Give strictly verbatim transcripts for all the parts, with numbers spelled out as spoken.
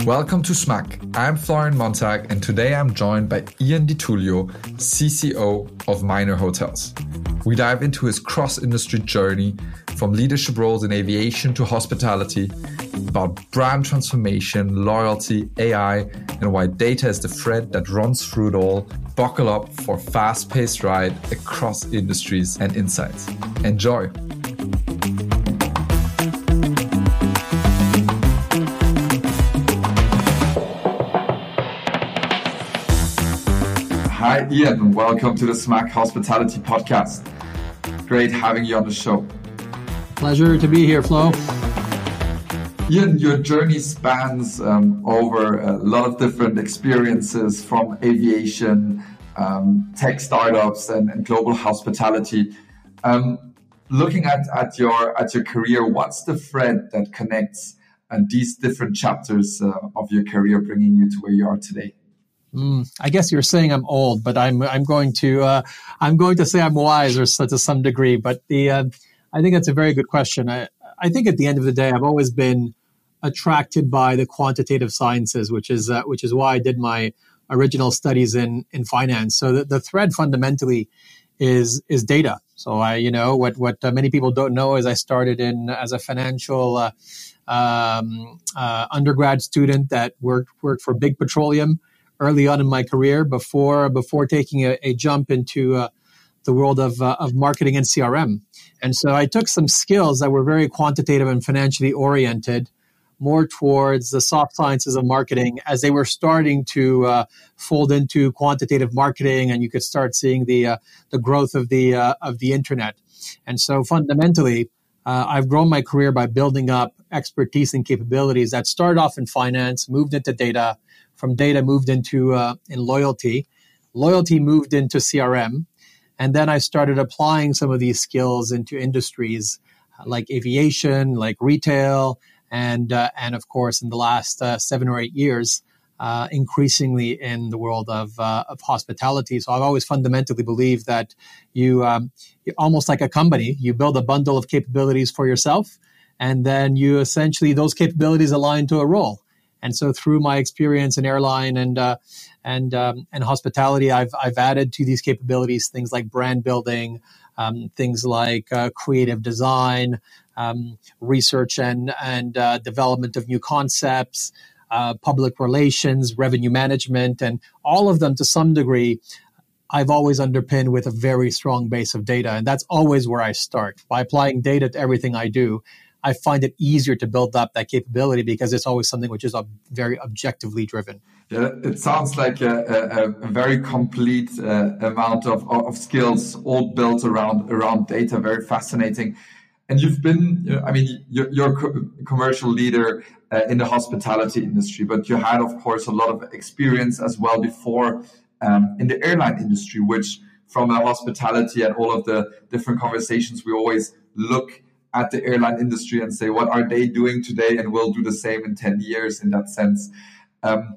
Welcome to SMAC. I'm Florian Montag, and today I'm joined by Ian Di Tullio, C C O of Minor Hotels. We dive into his cross-industry journey from leadership roles in aviation to hospitality, about brand transformation, loyalty, A I, and why data is the thread that runs through it all. Buckle up for a fast-paced ride across industries and insights. Enjoy! Hi, Ian. Welcome to the SMAC Hospitality Podcast. Great having you on the show. Pleasure to be here, Flo. Ian, your journey spans um, over a lot of different experiences from aviation, um, tech startups, and, and global hospitality. Um, looking at, at your at your career, what's the thread that connects uh, these different chapters uh, of your career, bringing you to where you are today? Mm, I guess you're saying I'm old, but I'm I'm going to uh, I'm going to say I'm wise, or so, to some degree. But the uh, I think that's a very good question. I I think at the end of the day, I've always been attracted by the quantitative sciences, which is uh, which is why I did my original studies in in finance. So the, the thread fundamentally is is data. So I you know what what uh, many people don't know is I started in as a financial uh, um, uh, undergrad student that worked worked for Big Petroleum early on in my career before before taking a, a jump into uh, the world of uh, of marketing and C R M. And so I took some skills that were very quantitative and financially oriented, more towards the soft sciences of marketing, as they were starting to uh, fold into quantitative marketing, and you could start seeing the uh, the growth of the uh, of the internet. And so fundamentally, uh, I've grown my career by building up expertise and capabilities that started off in finance, moved into data. From data moved into uh, in loyalty, loyalty moved into C R M, and then I started applying some of these skills into industries uh, like aviation, like retail, and uh, and of course in the last uh, seven or eight years, uh, increasingly in the world of uh, of hospitality. So I've always fundamentally believed that you, um, you almost like a company, you build a bundle of capabilities for yourself, and then you essentially those capabilities align to a role. And so, through my experience in airline and uh, and um, and hospitality, I've I've added to these capabilities things like brand building, um, things like uh, creative design, um, research and and uh, development of new concepts, uh, public relations, revenue management, and all of them to some degree. I've always underpinned with a very strong base of data, and that's always where I start. By applying data to everything I do, I find it easier to build up that capability because it's always something which is uh, very objectively driven. Yeah, it sounds like a, a, a very complete uh, amount of, of skills, all built around around data. Very fascinating. And you've been, you know, I mean, you're, you're a co- commercial leader uh, in the hospitality industry, but you had, of course, a lot of experience as well before um, in the airline industry, which from a hospitality and all of the different conversations, we always look at the airline industry and say, what are they doing today? And we'll do the same in ten years in that sense. Um,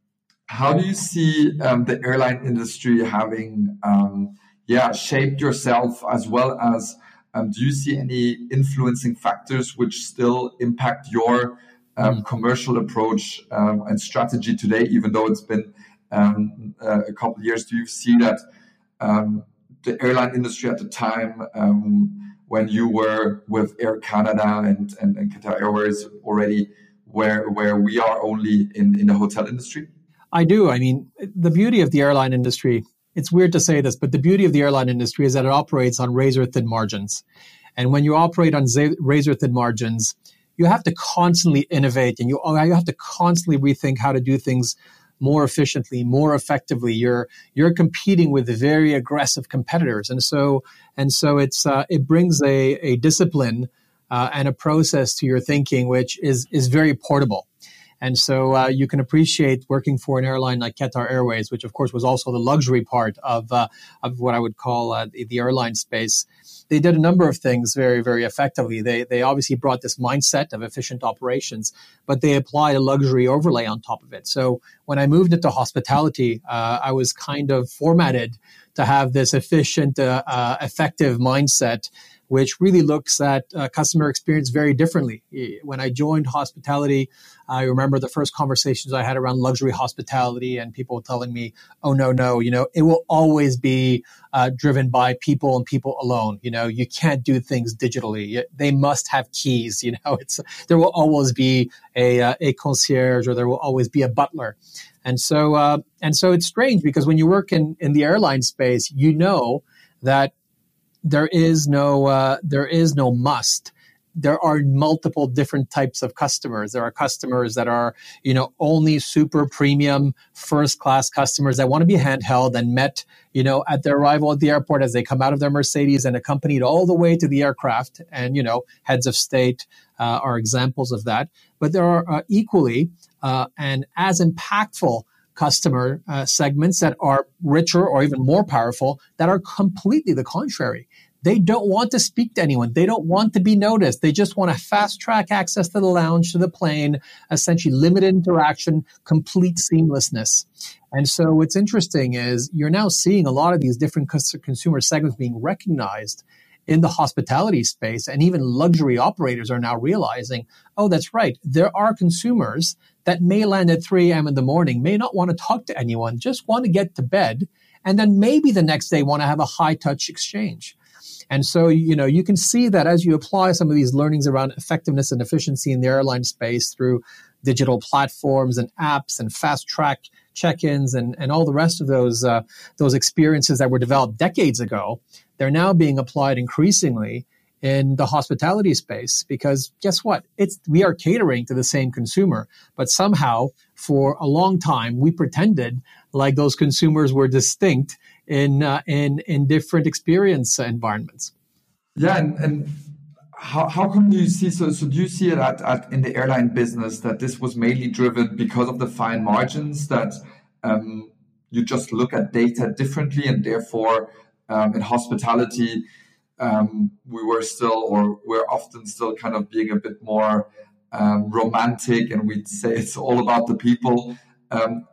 how do you see um, the airline industry having um, yeah, shaped yourself, as well as um, do you see any influencing factors which still impact your um, commercial approach um, and strategy today, even though it's been um, uh, a couple of years? Do you see that um, the airline industry at the time, um, when you were with Air Canada and, and, and Qatar Airways already, where where we are only in, in the hotel industry? I do. I mean, the beauty of the airline industry, it's weird to say this, but the beauty of the airline industry is that it operates on razor-thin margins. And when you operate on razor-thin margins, you have to constantly innovate, and you, you have to constantly rethink how to do things more efficiently, more effectively. You're you're competing with very aggressive competitors, and so and so it's uh, it brings a a discipline uh, and a process to your thinking, which is is very portable. And so uh, you can appreciate working for an airline like Qatar Airways, which of course was also the luxury part of uh, of what I would call uh, the, the airline space. They did a number of things very, very effectively. They they obviously brought this mindset of efficient operations, but they applied a luxury overlay on top of it. So when I moved into hospitality, uh, I was kind of formatted to have this efficient, uh, uh, effective mindset which really looks at uh, customer experience very differently. When I joined hospitality, I remember the first conversations I had around luxury hospitality and people telling me, oh, no, no, you know, it will always be uh, driven by people and people alone. You know, you can't do things digitally. They must have keys. You know, it's there will always be a, uh, a concierge, or there will always be a butler. And so, uh, and so it's strange because when you work in, in the airline space, you know that there is no, uh, there is no must. There are multiple different types of customers. There are customers that are, you know, only super premium first class customers that want to be handheld and met, you know, at their arrival at the airport as they come out of their Mercedes and accompanied all the way to the aircraft. And, you know, heads of state uh, are examples of that. But there are uh, equally uh, and as impactful customer uh, segments that are richer or even more powerful that are completely the contrary. They don't want to speak to anyone. They don't want to be noticed. They just want to fast track access to the lounge, to the plane, essentially limited interaction, complete seamlessness. And so what's interesting is you're now seeing a lot of these different consumer segments being recognized in the hospitality space, and even luxury operators are now realizing, oh, that's right. There are consumers that may land at three a.m. in the morning, may not want to talk to anyone, just want to get to bed, and then maybe the next day want to have a high-touch exchange. And so, you know, you can see that as you apply some of these learnings around effectiveness and efficiency in the airline space through digital platforms and apps and fast-track check-ins and, and all the rest of those uh, those experiences that were developed decades ago, they're now being applied increasingly in the hospitality space because guess what? It's we are catering to the same consumer, but somehow for a long time we pretended like those consumers were distinct in uh, in in different experience environments. Yeah, and, and how how come you see so so do you see it at, at in the airline business that this was mainly driven because of the fine margins that um, you just look at data differently, and therefore um, in hospitality um, we were still or we're often still kind of being a bit more um, romantic, and we'd say it's all about the people. Um,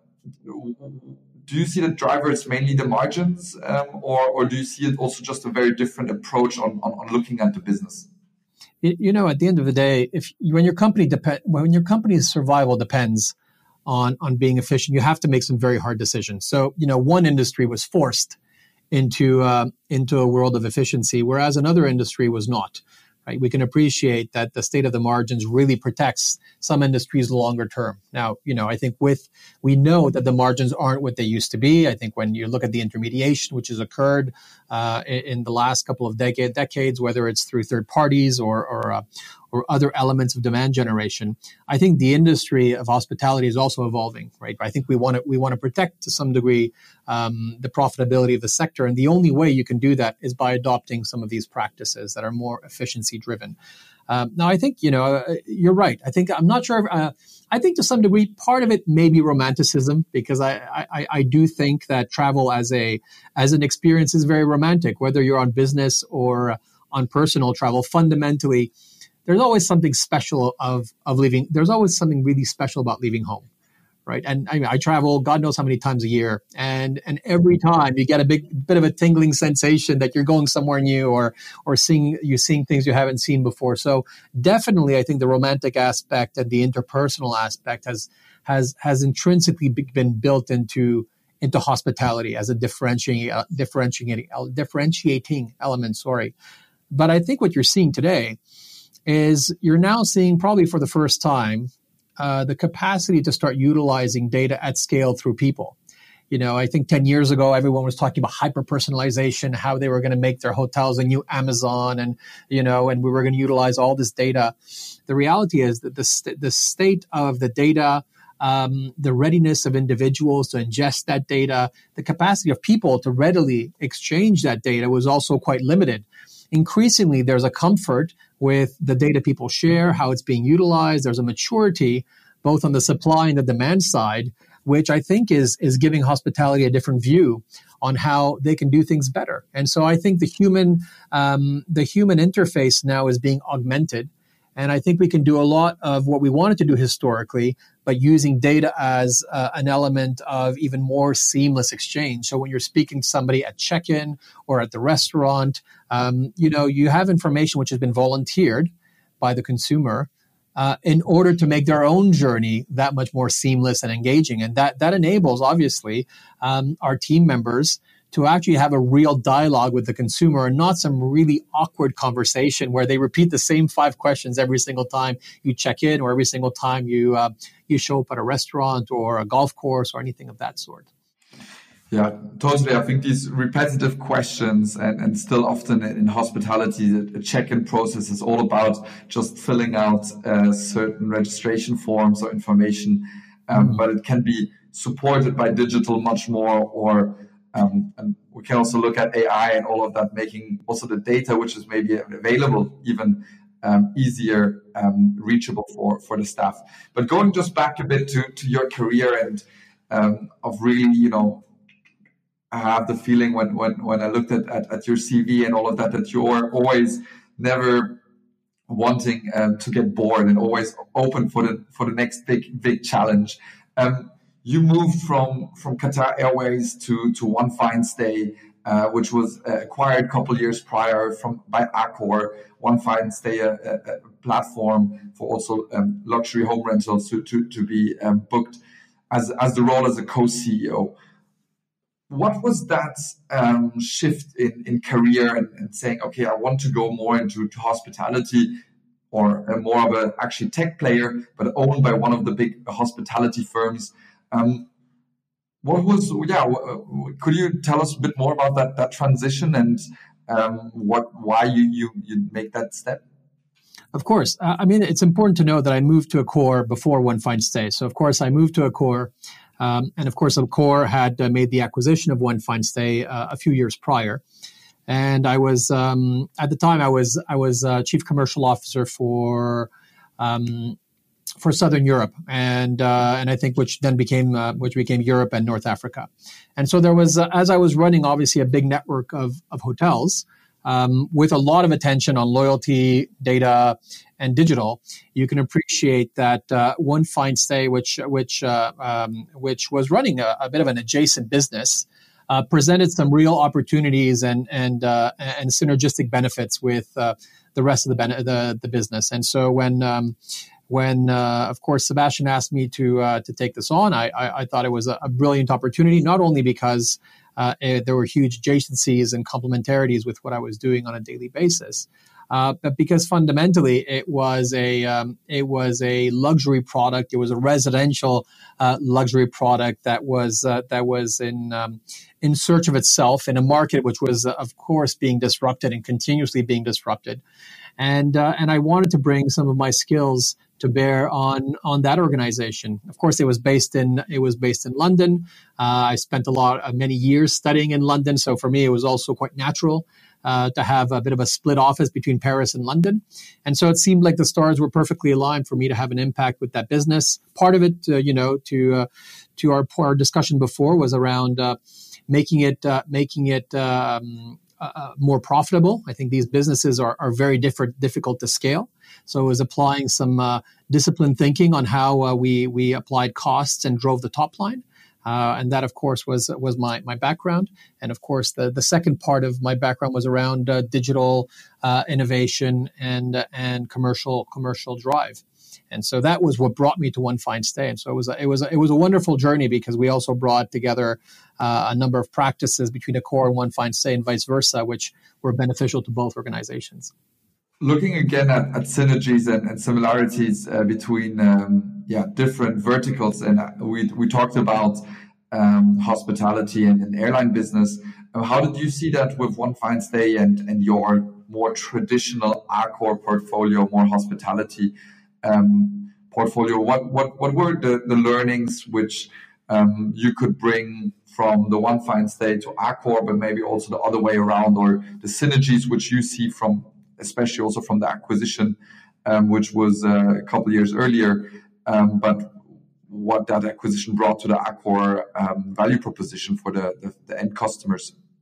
Do you see the driver is mainly the margins, um, or or do you see it also just a very different approach on, on, on looking at the business? You know, at the end of the day, if when your company depend when your company's survival depends on on being efficient, you have to make some very hard decisions. So, you know, one industry was forced into uh, into a world of efficiency, whereas another industry was not. Right? We can appreciate that the state of the margins really protects some industries longer term. Now, you know, I think with, we know that the margins aren't what they used to be. I think when you look at the intermediation, which has occurred uh, in, in the last couple of decade, decades, whether it's through third parties or, or, uh, or other elements of demand generation, I think the industry of hospitality is also evolving, right? I think we want to, we want to protect to some degree um, the profitability of the sector. And the only way you can do that is by adopting some of these practices that are more efficiency driven. Um, now, I think, you know, uh, you're right. I think, I'm not sure, uh, I think to some degree, part of it may be romanticism, because I, I, I do think that travel as a, as an experience is very romantic, whether you're on business or on personal travel. Fundamentally, there's always something special of, of leaving. There's always something really special about leaving home. Right. And I mean, I travel God knows how many times a year. And and every time you get a big bit of a tingling sensation that you're going somewhere new or or seeing you're seeing things you haven't seen before. So definitely, I think the romantic aspect and the interpersonal aspect has has has intrinsically been built into into hospitality as a differentiating uh, differentiating uh, differentiating element. Sorry. But I think what you're seeing today is you're now seeing probably for the first time Uh, the capacity to start utilizing data at scale through people. You know, I think ten years ago, everyone was talking about hyper-personalization, how they were going to make their hotels a new Amazon, and, you know, and we were going to utilize all this data. The reality is that the, st- the state of the data, um, the readiness of individuals to ingest that data, the capacity of people to readily exchange that data was also quite limited. Increasingly, there's a comfort with the data people share, how it's being utilized. There's a maturity both on the supply and the demand side, which I think is is giving hospitality a different view on how they can do things better. And so I think the human um, the human interface now is being augmented And I think we can do a lot of what we wanted to do historically, but using data as uh, an element of even more seamless exchange. So when you're speaking to somebody at check-in or at the restaurant, um, you know, you have information which has been volunteered by the consumer uh, in order to make their own journey that much more seamless and engaging. And that, that enables, obviously, um, our team members to actually have a real dialogue with the consumer and not some really awkward conversation where they repeat the same five questions every single time you check in or every single time you uh, you show up at a restaurant or a golf course or anything of that sort. Yeah, totally. I think these repetitive questions and, and still often in hospitality, the check-in process is all about just filling out uh, certain registration forms or information, um, mm-hmm. but it can be supported by digital much more, or Um, and we can also look at A I and all of that, making also the data, which is maybe available, even um, easier um, reachable for, for the staff. But going just back a bit to, to your career and um, of really, you know, I have the feeling when, when, when I looked at, at, at your C V and all of that, that you're always never wanting um, to get bored and always open for the for the next big big challenge. Um, You moved from, from Qatar Airways to, to One Fine Stay, uh, which was uh, acquired a couple years prior from by Accor. One Fine Stay, a, a, a platform for also um, luxury home rentals to, to, to be um, booked as, as the role as a co-C E O. What was that um, shift in, in career and, and saying, okay, I want to go more into to hospitality, or a more of a actually tech player, but owned by one of the big hospitality firms? Um, what was, yeah, could you tell us a bit more about that, that transition and um, what, why you, you, you make that step? Of course. Uh, I mean, it's important to know that I moved to Accor before One Fine Stay. So, of course, I moved to Accor. Um, and, of course, Accor had uh, made the acquisition of One Fine Stay uh, a few years prior. And I was, um, at the time, I was I was uh, chief commercial officer for um for Southern Europe, and uh, and I think which then became uh, which became Europe and North Africa. And so there was, uh, as I was running, obviously a big network of of hotels um, with a lot of attention on loyalty, data, and digital. You can appreciate that uh, One Fine Stay, which which uh, um, which was running a, a bit of an adjacent business, uh, presented some real opportunities and and uh, and synergistic benefits with uh, the rest of the, ben- the the business. And so when um, When, uh, of course, Sebastian asked me to uh, to take this on, I, I, I thought it was a, a brilliant opportunity, not only because uh, it, there were huge adjacencies and complementarities with what I was doing on a daily basis, uh, but because fundamentally it was a um, it was a luxury product. It was a residential uh, luxury product that was uh, that was in um, in search of itself in a market which was, uh, of course, being disrupted and continuously being disrupted. And uh, and I wanted to bring some of my skills to bear on on that organization. Of course, it was based in it was based in London. Uh, I spent a lot uh, many years studying in London, so for me it was also quite natural uh, to have a bit of a split office between Paris and London. And so it seemed like the stars were perfectly aligned for me to have an impact with that business. Part of it, uh, you know, to uh, to our our discussion before was around uh, making it uh, making it. Um, Uh, more profitable. I think these businesses are, are very different, difficult to scale. So it was applying some uh, disciplined thinking on how uh, we we applied costs and drove the top line. Uh, and that, of course, was was my my background. And of course, the, the second part of my background was around uh, digital uh, innovation and uh, and commercial commercial drive. And so that was what brought me to One Fine Stay. And so it was a, it was a, it was a wonderful journey because we also brought together uh, a number of practices between Accor and One Fine Stay and vice versa, which were beneficial to both organizations. Looking again at, at synergies and, and similarities uh, between um, yeah different verticals, and we we talked about um, hospitality and, and airline business. How did you see that with One Fine Stay and and your more traditional Accor portfolio, more hospitality Um, portfolio? What what what were the, the learnings which um, you could bring from the One Fine Stay to Accor, but maybe also the other way around, or the synergies which you see from, especially also from the acquisition, um, which was uh, a couple of years earlier, um, but what that acquisition brought to the Accor um, value proposition for the, the, the end customers?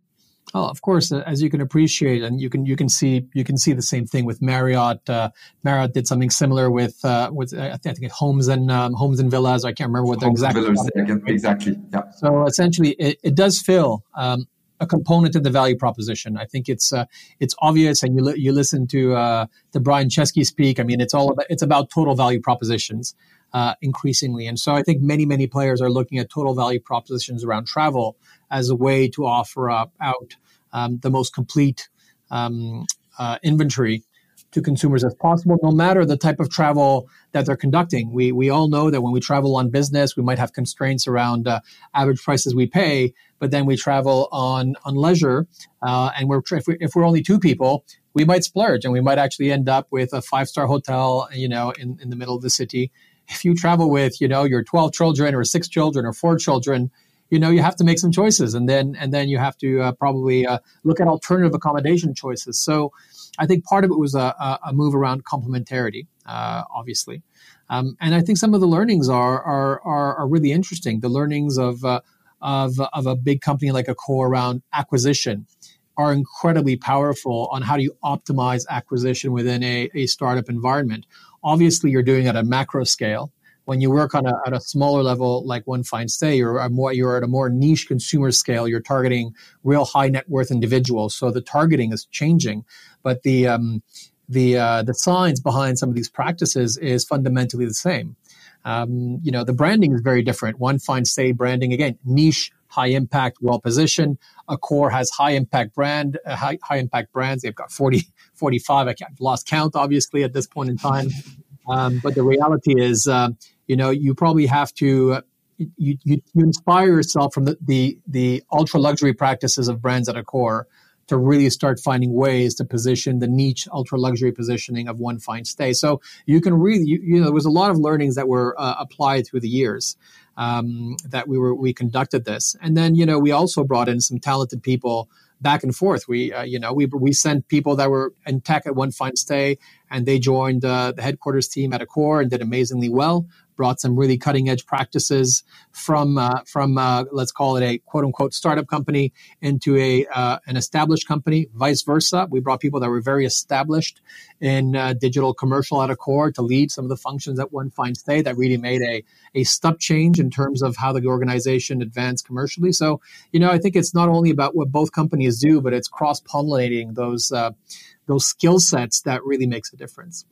Oh, of course, as you can appreciate, and you can you can see you can see the same thing with Marriott. Uh, Marriott did something similar with uh, with I think it Homes and um, Homes and Villas. I can't remember what the Homes and exact Villas, yeah, exactly. Yeah. So essentially, it, it does fill um, a component of the value proposition. I think it's uh, it's obvious, and you li- you listen to uh, to Brian Chesky speak. I mean, it's all about it's about total value propositions uh, increasingly, and so I think many many players are looking at total value propositions around travel as a way to offer up out um, the most complete um, uh, inventory to consumers as possible, no matter the type of travel that they're conducting. We we all know that when we travel on business, we might have constraints around uh, average prices we pay, but then we travel on on leisure, uh, and we're if, we, if we're only two people, we might splurge, and we might actually end up with a five-star hotel, you know, in, in the middle of the city. If you travel with, you know, your twelve children or six children or four children, you know, you have to make some choices, and then and then you have to uh, probably uh, look at alternative accommodation choices. So I think part of it was a, a move around complementarity, uh, obviously. Um, and I think some of the learnings are are are, are really interesting. The learnings of, uh, of of a big company like Accor around acquisition are incredibly powerful on how do you optimize acquisition within a, a startup environment. Obviously, you're doing it at a macro scale. When you work on a, at a smaller level, like One Fine Stay, you're a more you're at a more niche consumer scale. You're targeting real high net worth individuals, so the targeting is changing. But the um, the uh, the science behind some of these practices is fundamentally the same. Um, you know, the branding is very different. One Fine Stay branding, again, niche, high impact, well positioned. Accor has high impact brand, uh, high high impact brands. They've got forty, forty-five. I can't, I've lost count, obviously, at this point in time. Um, but the reality is, uh, you know, you probably have to uh, you, you you inspire yourself from the the, the ultra luxury practices of brands at Accor to really start finding ways to position the niche ultra luxury positioning of One Fine Stay. So you can really, you, you know, there was a lot of learnings that were uh, applied through the years um, that we were we conducted this, and then you know we also brought in some talented people back and forth. We, uh, you know, we we sent people that were in tech at One Fine Stay, and they joined uh, the headquarters team at Accor and did amazingly well. Brought some really cutting edge practices from uh, from uh, let's call it a quote unquote startup company into a uh, an established company. Vice versa, we brought people that were very established in uh, digital commercial at Accor to lead some of the functions at One Fine Stay. That really made a a step change in terms of how the organization advanced commercially. So you know, I think it's not only about what both companies do, but it's cross pollinating those uh, those skill sets that really makes a difference.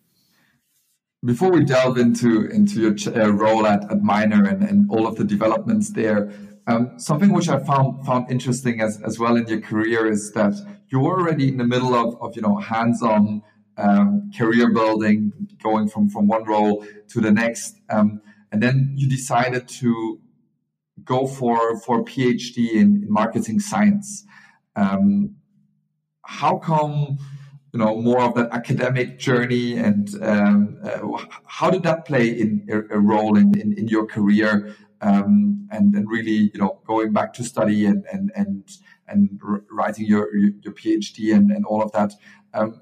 Before we delve into into your ch- uh, role at, at Minor and, and all of the developments there, um, something which I found found interesting as, as well in your career is that you were already in the middle of, of you know hands-on um, career building, going from, from one role to the next, um, and then you decided to go for for a PhD in, in marketing science. Um, how come? You know, more of that academic journey, and um, uh, how did that play in a, a role in, in, in your career, um, and and really, you know, going back to study and and and and writing your your PhD and, and all of that. Um,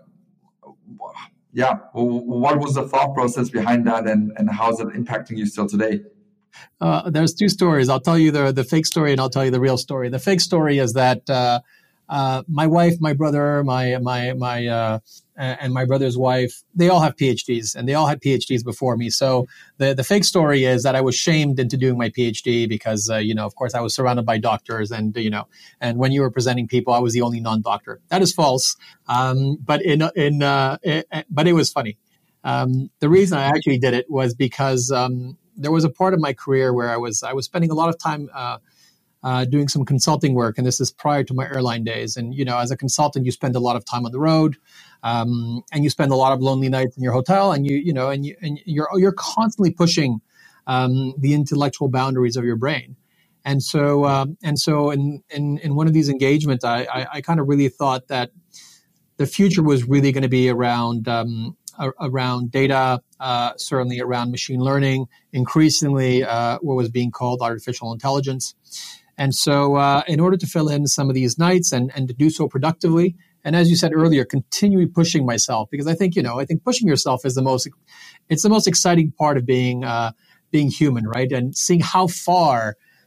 yeah, what was the thought process behind that, and and how is it impacting you still today? Uh, there's two stories. I'll tell you the the fake story, and I'll tell you the real story. The fake story is that. Uh, Uh, my wife, my brother, my my my uh, and my brother's wife, they all have PhDs, and they all had PhDs before me. So the the fake story is that I was shamed into doing my PhD because uh, you know, of course, I was surrounded by doctors, and you know, and when you were presenting people, I was the only non-doctor. That is false. Um, but in in uh, it, but it was funny. Um, the reason I actually did it was because um, there was a part of my career where I was I was spending a lot of time. Uh, Uh, doing some consulting work, and this is prior to my airline days. And you know, as a consultant, you spend a lot of time on the road, um, and you spend a lot of lonely nights in your hotel, and you you know, and you and you're you're constantly pushing um, the intellectual boundaries of your brain. And so, um, and so, in, in in one of these engagements, I I, I kind of really thought that the future was really going to be around. Um, around data, uh, certainly around machine learning, increasingly uh, what was being called artificial intelligence. And so uh, in order to fill in some of these nights and, and to do so productively, and as you said earlier, continually pushing myself, because I think, you know, I think pushing yourself is the most, it's the most exciting part of being, uh, being human, right? And seeing how far,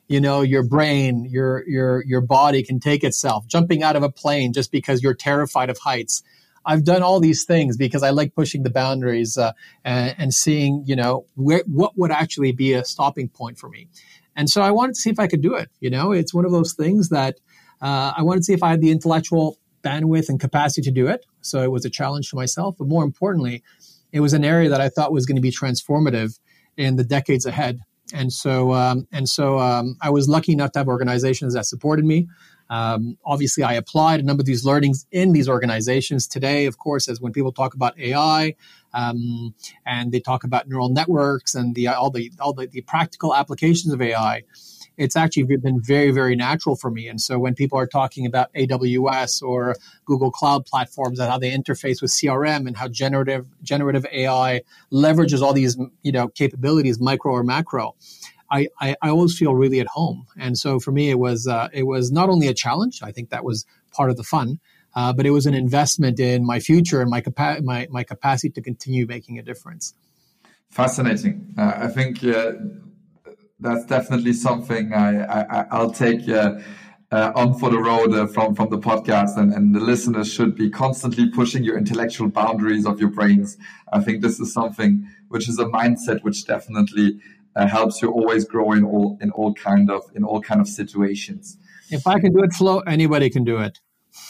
you know, your brain, your your your body can take itself, jumping out of a plane just because you're terrified of heights. I've done all these things because I like pushing the boundaries uh, and, and seeing, you know, where, what would actually be a stopping point for me. And so I wanted to see if I could do it. You know, it's one of those things that uh, I wanted to see if I had the intellectual bandwidth and capacity to do it. So it was a challenge to myself. But more importantly, it was an area that I thought was going to be transformative in the decades ahead. And so um, and so um, I was lucky enough to have organizations that supported me. Um, obviously, I applied a number of these learnings in these organizations. Today, of course, as when people talk about A I um, and they talk about neural networks and the all the all the, the practical applications of A I, it's actually been very, very natural for me. And so when people are talking about A W S or Google Cloud platforms and how they interface with C R M and how generative generative A I leverages all these, you know, capabilities, micro or macro, I, I, I always feel really at home. And so for me, it was uh, it was not only a challenge. I think that was part of the fun, uh, but it was an investment in my future and my capa- my, my capacity to continue making a difference. Fascinating. Uh, I think uh, that's definitely something I, I, I'll take uh, uh, on for the road uh, from, from the podcast, and, and the listeners should be constantly pushing your intellectual boundaries of your brains. I think this is something which is a mindset which definitely Uh, helps you always grow in all in all kind of in all kind of situations. If I can do it, Flo, anybody can do it.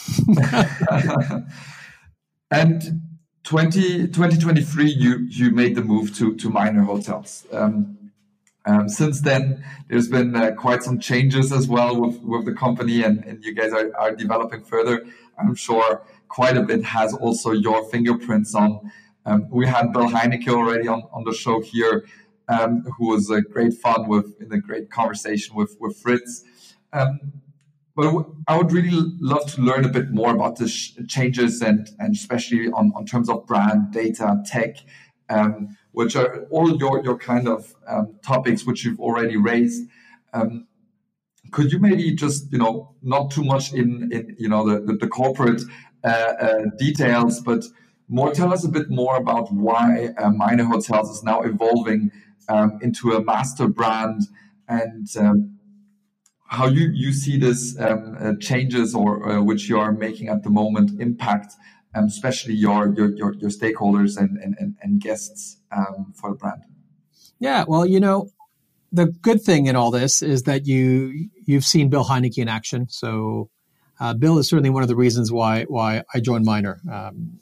And twenty twenty-three, you you made the move to to Minor Hotels. Um, um, since then, there's been uh, quite some changes as well with, with the company, and, and you guys are, are developing further. I'm sure quite a bit has also your fingerprints on. Um, we had Bill Heinecke already on, on the show here. Um, who was a great fun with in a great conversation with with Fritz. Um, but I would really love to learn a bit more about the sh- changes and and especially on, on terms of brand, data, tech, um, which are all your your kind of um, topics which you've already raised. Um, could you maybe just, you know, not too much in in you know the the, the corporate uh, uh, details, but more tell us a bit more about why uh, Minor Hotels is now evolving Um, into a master brand, and um, how you, you see this um, uh, changes or uh, which you are making at the moment impact, um, especially your, your your your stakeholders and and, and guests um, for the brand. Yeah, well, you know, the good thing in all this is that you you've seen Bill Heinecke in action. So uh, Bill is certainly one of the reasons why why I joined Minor. Um,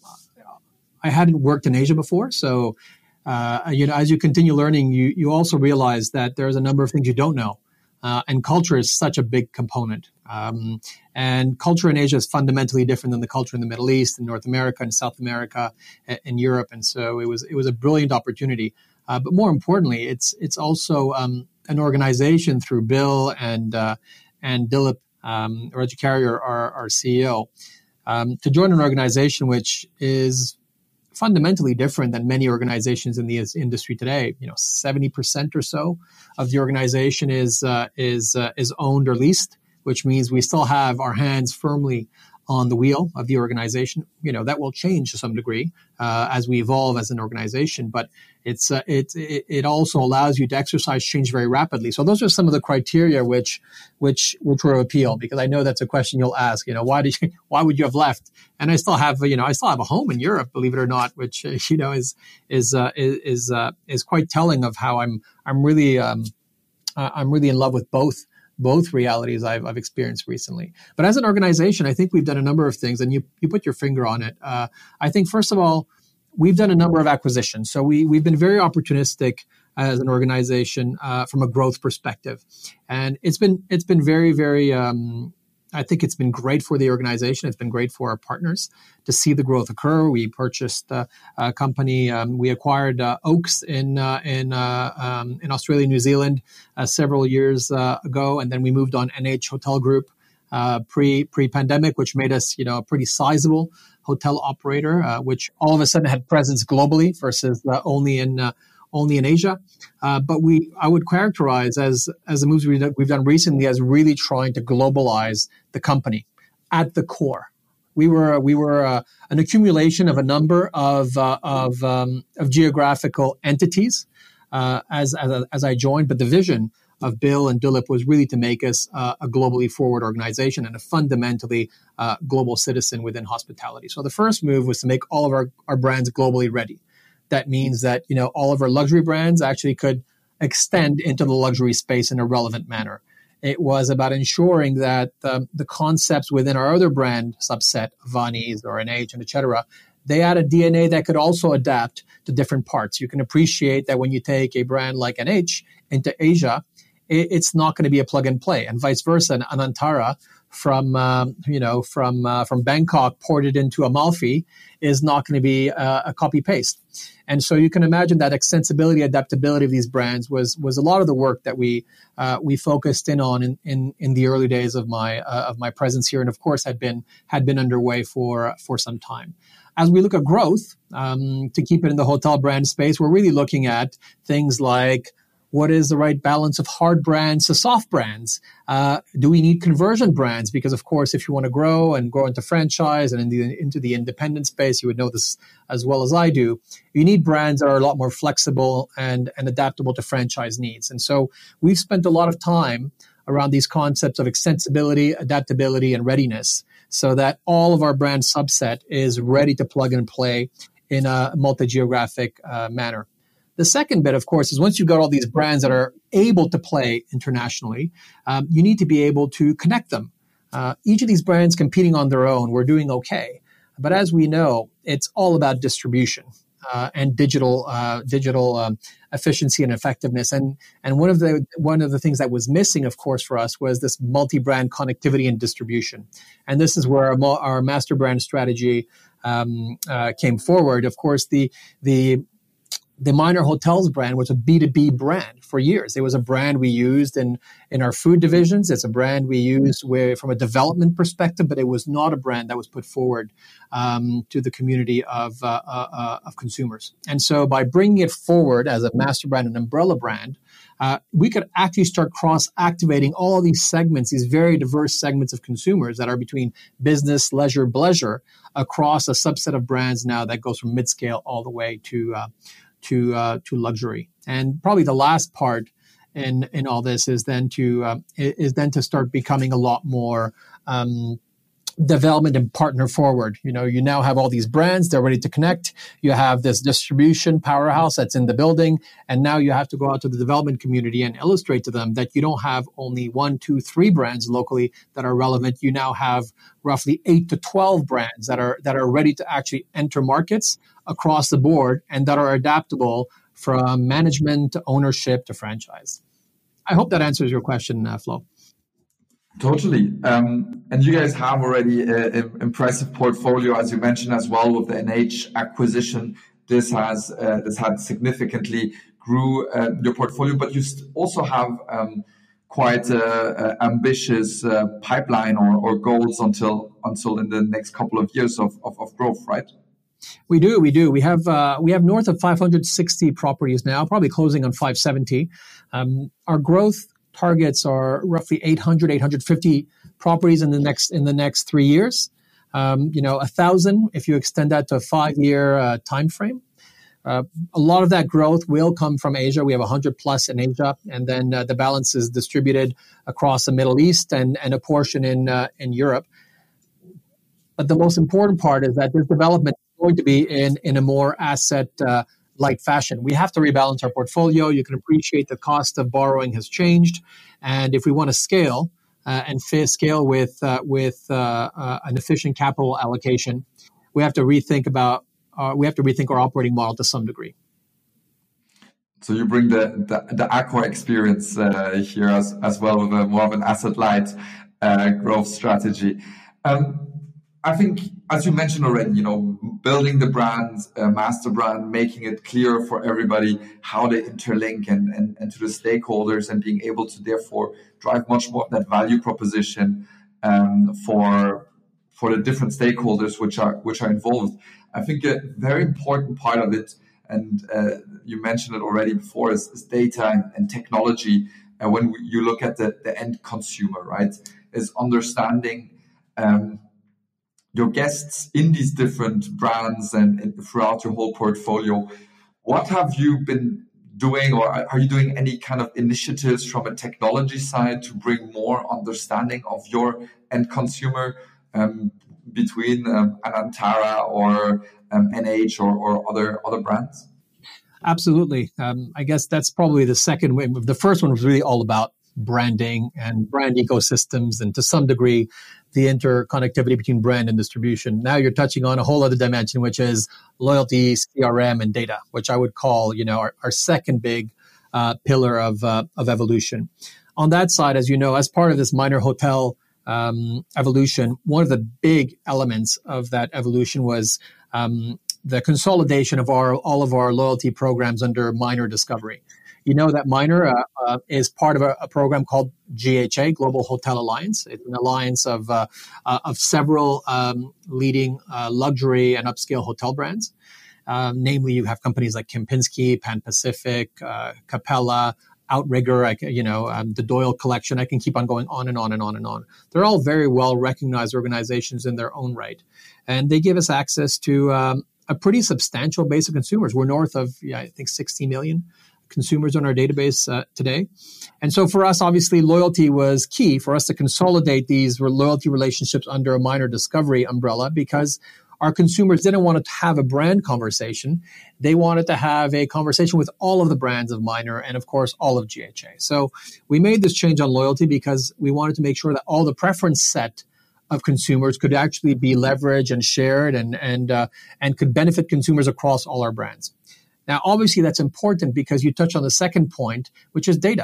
I hadn't worked in Asia before, so. Uh, you know, as you continue learning, you, you also realize that there's a number of things you don't know. Uh, and culture is such a big component. Um, and culture in Asia is fundamentally different than the culture in the Middle East and North America and South America and, and Europe. And so it was it was a brilliant opportunity. Uh, but more importantly, it's it's also um, an organization through Bill and uh, and Dilip um, Rajikari, our, our C E O, um, to join an organization which is fundamentally different than many organizations in the industry today. You know, seventy percent or so of the organization is uh, is uh, is owned or leased, which means we still have our hands firmly on the wheel of the organization. You know, that will change to some degree uh, as we evolve as an organization, but it's uh, it, it it also allows you to exercise change very rapidly. So those are some of the criteria which which which will appeal, because I know that's a question you'll ask. You know, why did you, why would you have left? And I still have you know I still have a home in Europe, believe it or not, which uh, you know is is uh, is uh, is quite telling of how I'm I'm really um, I'm really in love with both. both realities I've, I've experienced recently. But as an organization, I think we've done a number of things, and you, you put your finger on it. Uh, I think, first of all, we've done a number of acquisitions. So we, we've been very opportunistic as an organization uh, from a growth perspective. And it's been it's been very, very, um, I think it's been great for the organization. It's been great for our partners to see the growth occur. We purchased uh, a company. Um, we acquired uh, Oaks in uh, in uh, um, in Australia, New Zealand, uh, several years uh, ago, and then we moved on N H Hotel Group uh, pre pre pandemic, which made us you know a pretty sizable hotel operator, uh, which all of a sudden had presence globally versus uh, only in uh, only in Asia. Uh, but we, I would characterize as as the moves we've done, we've done recently as really trying to globalize the company at the core. We were we were uh, an accumulation of a number of uh, of um, of geographical entities uh, as as, as I joined, but the vision of Bill and Dilip was really to make us uh, a globally forward organization and a fundamentally uh, global citizen within hospitality. So the first move was to make all of our, our brands globally ready. That means that, you know, all of our luxury brands actually could extend into the luxury space in a relevant manner. It was about ensuring that um, the concepts within our other brand subset, Vani's or N H and et cetera, they had a D N A that could also adapt to different parts. You can appreciate that when you take a brand like N H into Asia, it, it's not going to be a plug and play, and vice versa. An Anantara from um, you know from uh, from Bangkok ported into Amalfi is not going to be uh, a copy paste. And so you can imagine that extensibility, adaptability of these brands was was a lot of the work that we uh, we focused in on in, in, in the early days of my uh, of my presence here, and of course had been had been underway for for some time. As we look at growth, um, to keep it in the hotel brand space, we're really looking at things like, what is the right balance of hard brands to soft brands? Uh, do we need conversion brands? Because, of course, if you want to grow and grow into franchise and in the, into the independent space, you would know this as well as I do, you need brands that are a lot more flexible and, and adaptable to franchise needs. And so we've spent a lot of time around these concepts of extensibility, adaptability, and readiness so that all of our brand subset is ready to plug and play in a multi-geographic uh, manner. The second bit, of course, is once you've got all these brands that are able to play internationally, um, you need to be able to connect them. Uh, each of these brands competing on their own, we're doing okay. But as we know, it's all about distribution uh, and digital uh, digital um, efficiency and effectiveness. And and one of the one of the things that was missing, of course, for us was this multi-brand connectivity and distribution. And this is where our, our master brand strategy um, uh, came forward. Of course, the the The Minor Hotels brand was a B two B brand for years. It was a brand we used in, in our food divisions. It's a brand we used where, from a development perspective, but it was not a brand that was put forward um, to the community of, uh, uh, of consumers. And so by bringing it forward as a master brand, an umbrella brand, uh, we could actually start cross-activating all these segments, these very diverse segments of consumers that are between business, leisure, pleasure, across a subset of brands now that goes from mid-scale all the way to uh, to uh, to luxury. And probably the last part in in all this is then to uh, is then to start becoming a lot more um, development and partner forward. You know, you now have all these brands, they're ready to connect. You have this distribution powerhouse that's in the building, and now you have to go out to the development community and illustrate to them that you don't have only one, two, three brands locally that are relevant. You now have roughly eight to twelve brands that are that are ready to actually enter markets across the board and that are adaptable from management to ownership to franchise. I hope that answers your question, uh, Flo. Totally. Um, and you guys have already an impressive portfolio, as you mentioned as well, with the N H acquisition. This has uh, this had significantly grew uh, your portfolio, but you also have um, quite a, a ambitious uh, pipeline or, or goals until until in the next couple of years of, of, of growth, right? We do, we do. We have uh, we have north of five hundred sixty properties now, probably closing on five seventy. Um, our growth targets are roughly eight hundred, eight hundred fifty properties in the next in the next three years. Um, you know, a thousand if you extend that to a five-year uh, time frame. Uh, a lot of that growth will come from Asia. We have one hundred plus in Asia, and then uh, the balance is distributed across the Middle East and, and a portion in uh, in Europe. But the most important part is that this development is going to be in, in a more asset uh, light fashion. We have to rebalance our portfolio. You can appreciate the cost of borrowing has changed. And if we want to scale uh, and f- scale with uh, with uh, uh, an efficient capital allocation, we have to rethink about uh, we have to rethink our operating model to some degree. So you bring the the, the Accor experience uh, here as as well with a more of an asset light uh, growth strategy. Um, I think, as you mentioned already, you know, building the brand, uh, master brand, making it clear for everybody how they interlink and, and, and to the stakeholders, and being able to therefore drive much more of that value proposition um, for for the different stakeholders which are which are involved. I think a very important part of it, and uh, you mentioned it already before, is, is data and, and technology. And when you look at the, the end consumer, right, is understanding um, your guests in these different brands and, and throughout your whole portfolio. What have you been doing, or are you doing any kind of initiatives from a technology side to bring more understanding of your end consumer um, between um, an Antara or um, N H or, or other other brands? Absolutely. Um, I guess that's probably the second way. The first one was really all about branding and brand ecosystems, and to some degree, the interconnectivity between brand and distribution. Now you're touching on a whole other dimension, which is loyalty, C R M, and data, which I would call, you know, our, our second big uh, pillar of uh, of evolution. On that side, as you know, as part of this minor hotel um, evolution, one of the big elements of that evolution was um, the consolidation of our all of our loyalty programs under Minor Discovery. You know that Minor uh, uh, is part of a, a program called G H A, Global Hotel Alliance. It's an alliance of uh, uh, of several um, leading uh, luxury and upscale hotel brands. Um, namely, you have companies like Kempinski, Pan Pacific, uh, Capella, Outrigger, I, you know, um, the Doyle Collection. I can keep on going on and on and on and on. They're all very well recognized organizations in their own right, and they give us access to um, a pretty substantial base of consumers. We're north of, yeah, I think, sixty million consumers on our database uh, today. And so for us, obviously, loyalty was key for us to consolidate these loyalty relationships under a Minor Discovery umbrella, because our consumers didn't want to have a brand conversation. They wanted to have a conversation with all of the brands of Minor and, of course, all of G H A. So we made this change on loyalty because we wanted to make sure that all the preference set of consumers could actually be leveraged and shared and and uh, and could benefit consumers across all our brands. Now, obviously, that's important because you touch on the second point, which is data.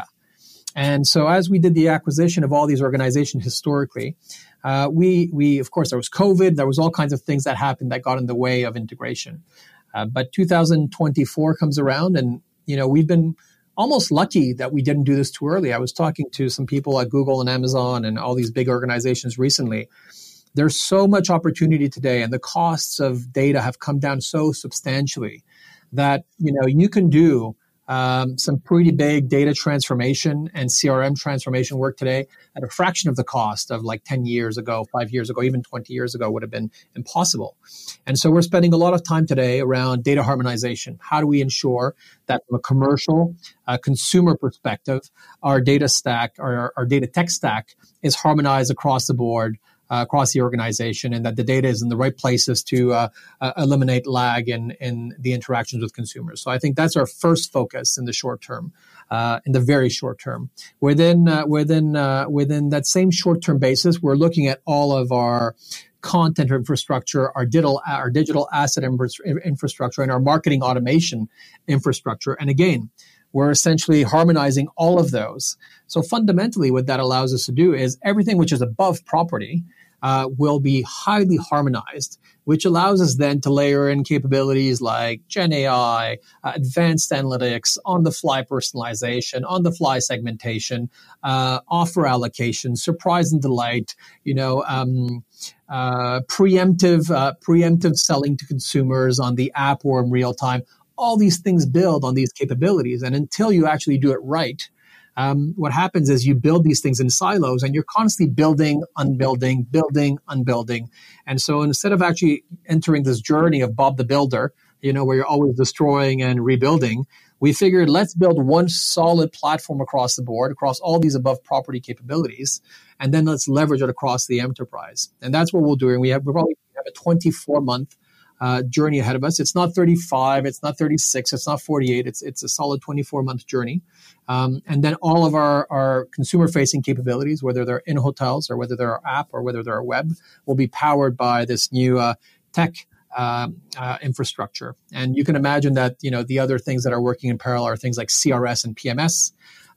And so as we did the acquisition of all these organizations historically, uh, we, we of course, there was COVID. There was all kinds of things that happened that got in the way of integration. Uh, but two thousand twenty-four comes around, and, you know, we've been almost lucky that we didn't do this too early. I was talking to some people at Google and Amazon and all these big organizations recently. There's so much opportunity today, and the costs of data have come down so substantially that, you know, you can do um, some pretty big data transformation and C R M transformation work today at a fraction of the cost of like ten years ago, five years ago, even twenty years ago would have been impossible. And so we're spending a lot of time today around data harmonization. How do we ensure that from a commercial, uh, consumer perspective, our data stack, our, our data tech stack is harmonized across the board, Uh, across the organization, and that the data is in the right places to uh, uh, eliminate lag in, in the interactions with consumers. So I think that's our first focus in the short term, uh, in the very short term. Within uh, within uh, within that same short term basis, we're looking at all of our content infrastructure, our digital our digital asset infrastructure, and our marketing automation infrastructure. And again, we're essentially harmonizing all of those. So fundamentally, what that allows us to do is everything which is above property uh, will be highly harmonized, which allows us then to layer in capabilities like Gen A I, uh, advanced analytics, on-the-fly personalization, on-the-fly segmentation, uh, offer allocation, surprise and delight, you know, um, uh, preemptive, uh, preemptive selling to consumers on the app or in real time. All these things build on these capabilities. And until you actually do it right, um, what happens is you build these things in silos and you're constantly building, unbuilding, building, unbuilding. And so instead of actually entering this journey of Bob the Builder, you know, where you're always destroying and rebuilding, we figured let's build one solid platform across the board, across all these above property capabilities, and then let's leverage it across the enterprise. And that's what we're doing. We have we probably have a twenty-four month Uh, journey ahead of us. It's not thirty-five, it's not thirty-six, it's not forty-eight. It's it's a solid twenty-four month journey. Um, and then all of our, our consumer facing capabilities, whether they're in hotels or whether they're our app or whether they're our web, will be powered by this new uh, tech uh, uh, infrastructure. And you can imagine that, you know, the other things that are working in parallel are things like C R S and P M S,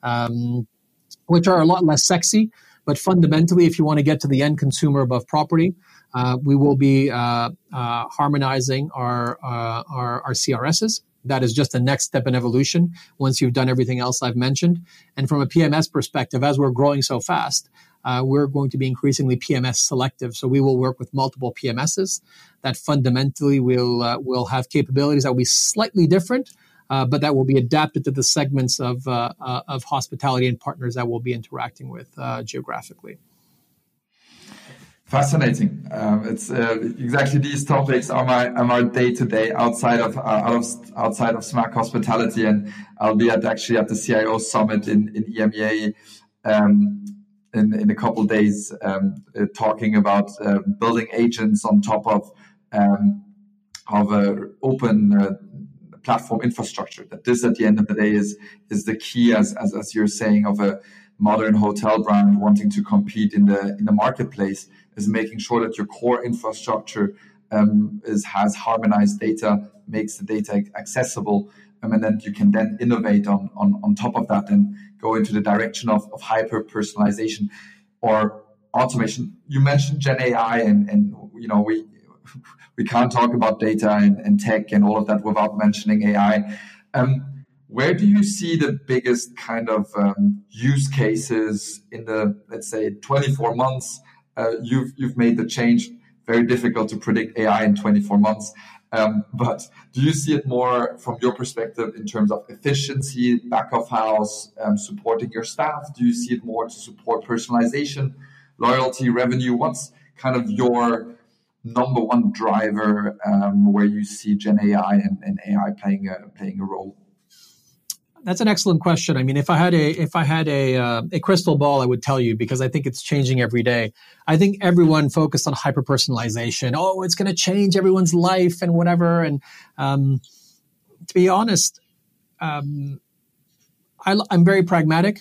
um, which are a lot less sexy. But fundamentally, if you want to get to the end consumer above property, uh, we will be uh, uh, harmonizing our, uh, our our C R Ss. That is just the next step in evolution once you've done everything else I've mentioned. And from a P M S perspective, as we're growing so fast, uh, we're going to be increasingly P M S selective. So we will work with multiple P M Ss that fundamentally will uh, will have capabilities that will be slightly different, Uh, but that will be adapted to the segments of uh, uh, of hospitality and partners that we'll be interacting with uh, geographically. Fascinating. Um, it's uh, exactly these topics are my are my day to day outside of uh, out of outside of Smart Hospitality, and I'll be at actually at the C I O Summit in in E M E A um, in in a couple of days, um, uh, talking about uh, building agents on top of um, of a open uh, platform infrastructure. That this at the end of the day is is the key, as as as you're saying, of a modern hotel brand wanting to compete in the in the marketplace, is making sure that your core infrastructure um, is has harmonized data, makes the data accessible, um, and then you can then innovate on on on top of that and go into the direction of, of hyper personalization or automation. You mentioned Gen A I, and and you know we we can't talk about data and, and tech and all of that without mentioning A I. Um, Where do you see the biggest kind of um, use cases in the, let's say, twenty-four months? Uh, you've you've made the change. Very difficult to predict A I in twenty-four months. Um, but do you see it more from your perspective in terms of efficiency, back of house, um, supporting your staff? Do you see it more to support personalization, loyalty, revenue? What's kind of your number one driver um, where you see Gen A I and, and A I playing a playing a role? That's an excellent question. I mean, if I had a if I had a uh, a crystal ball, I would tell you, because I think it's changing every day. I think everyone focused on hyper personalization. Oh, it's going to change everyone's life and whatever. And um, to be honest, um, I, I'm very pragmatic,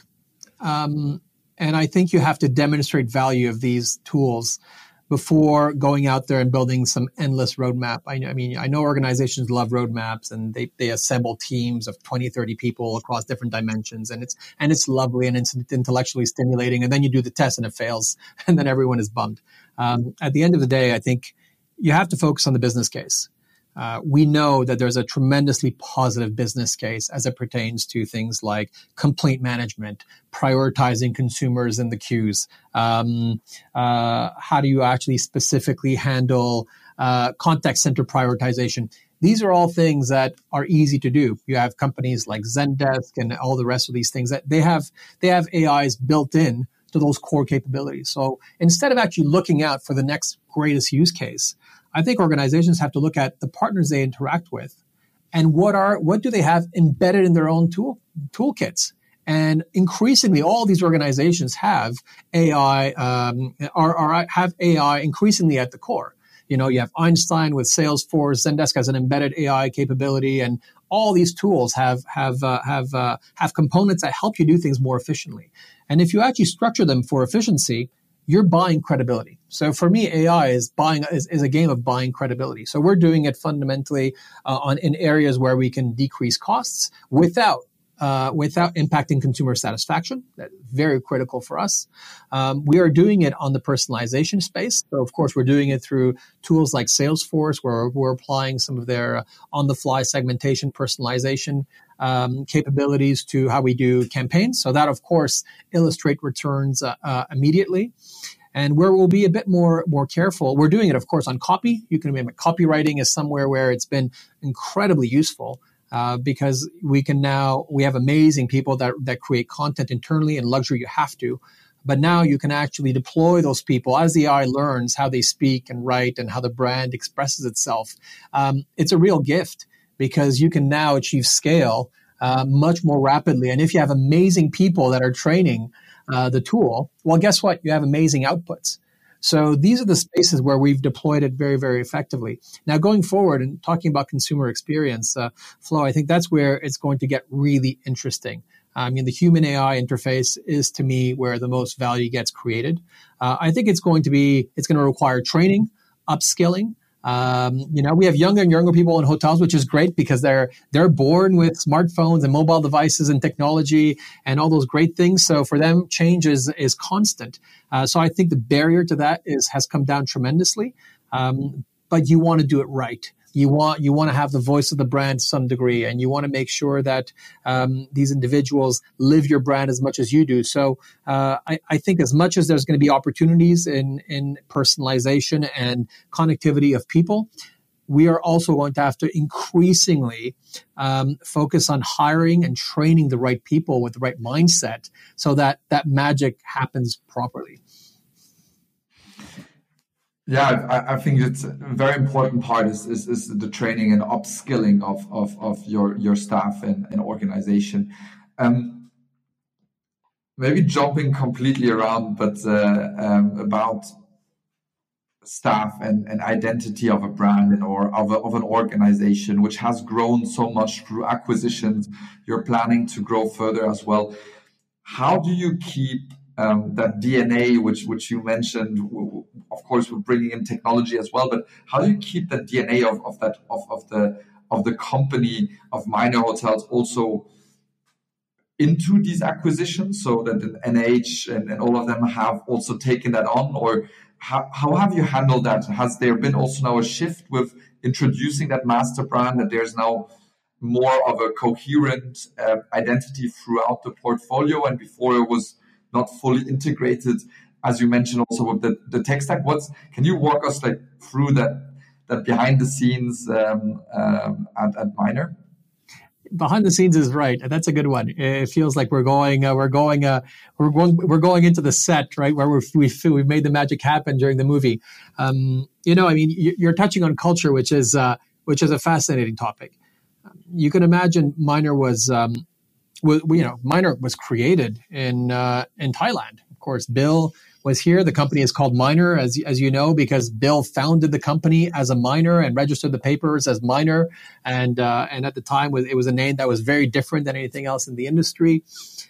um, and I think you have to demonstrate value of these tools before going out there and building some endless roadmap. I, I mean, I know organizations love roadmaps, and they, they assemble teams of twenty, thirty people across different dimensions, and it's and it's lovely and it's intellectually stimulating. And then you do the test and it fails, and then everyone is bummed. Um, at the end of the day, I think you have to focus on the business case. Uh, we know that there's a tremendously positive business case as it pertains to things like complaint management, prioritizing consumers in the queues. Um, uh, how do you actually specifically handle uh, contact center prioritization? These are all things that are easy to do. You have companies like Zendesk and all the rest of these things that they have. They have A Is built in to those core capabilities. So instead of actually looking out for the next greatest use case, I think organizations have to look at the partners they interact with and what are what do they have embedded in their own tool toolkits. And increasingly, all these organizations have A I um, are, are have A I increasingly at the core. You know, you have Einstein with Salesforce, Zendesk has an embedded A I capability, and all these tools have have uh, have uh, have components that help you do things more efficiently. And if you actually structure them for efficiency, you're buying credibility. So for me, A I is buying is, is a game of buying credibility. So we're doing it fundamentally uh, on in areas where we can decrease costs without uh, without impacting consumer satisfaction. That's very critical for us. Um, we are doing it on the personalization space. So of course, we're doing it through tools like Salesforce, where we're applying some of their on-the-fly segmentation, personalization Um, capabilities to how we do campaigns. So that, of course, illustrate returns uh, uh, immediately. And where we'll be a bit more more careful, we're doing it, of course, on copy. You can remember copywriting is somewhere where it's been incredibly useful uh, because we can now, we have amazing people that, that create content internally. In luxury, you have to. But now you can actually deploy those people as the A I learns how they speak and write and how the brand expresses itself. Um, it's a real gift, because you can now achieve scale uh, much more rapidly. And if you have amazing people that are training uh, the tool, well, guess what? You have amazing outputs. So these are the spaces where we've deployed it very, very effectively. Now, going forward and talking about consumer experience, uh, Flo, I think that's where it's going to get really interesting. I mean, the human A I interface is, to me, where the most value gets created. Uh, I think it's going to be, it's going to require training, upskilling. Um, you know, we have younger and younger people in hotels, which is great because they're they're born with smartphones and mobile devices and technology and all those great things. So for them, change is is constant. Uh, so I think the barrier to that is has come down tremendously. Um, but you want to do it right. You want you want to have the voice of the brand to some degree, and you want to make sure that um, these individuals live your brand as much as you do. So uh, I, I think as much as there's going to be opportunities in, in personalization and connectivity of people, we are also going to have to increasingly um, focus on hiring and training the right people with the right mindset so that that magic happens properly. Yeah, I, I think it's a very important part is, is, is the training and upskilling of, of, of your, your staff and, and organization. Um, maybe jumping completely around, but uh, um, about staff and, and identity of a brand and or of, a, of an organization which has grown so much through acquisitions. You're planning to grow further as well. How do you keep um, that D N A, which which you mentioned? Of course, we're bringing in technology as well, but how do you keep that D N A of, of that of, of the of the company of Minor Hotels also into these acquisitions, so that the N H and, and all of them have also taken that on? Or how, how have you handled that? Has there been also now a shift with introducing that master brand, that there's now more of a coherent uh, identity throughout the portfolio, and before it was not fully integrated, as you mentioned also with the, the tech stack? What's, can you walk us like through that that behind the scenes um, um, at, at Minor? Behind the scenes is right. That's a good one. It feels like we're going, uh, we're going, uh, we're going, we're going into the set, right, where we're, we feel we've made the magic happen during the movie. Um, you know, I mean, you're touching on culture, which is uh, which is a fascinating topic. You can imagine Minor was, um, was you know, Minor was created in uh, in Thailand. Of course, Bill was here. The company is called Minor, as as you know, because Bill founded the company as a minor and registered the papers as Minor, and uh, and at the time it was a name that was very different than anything else in the industry.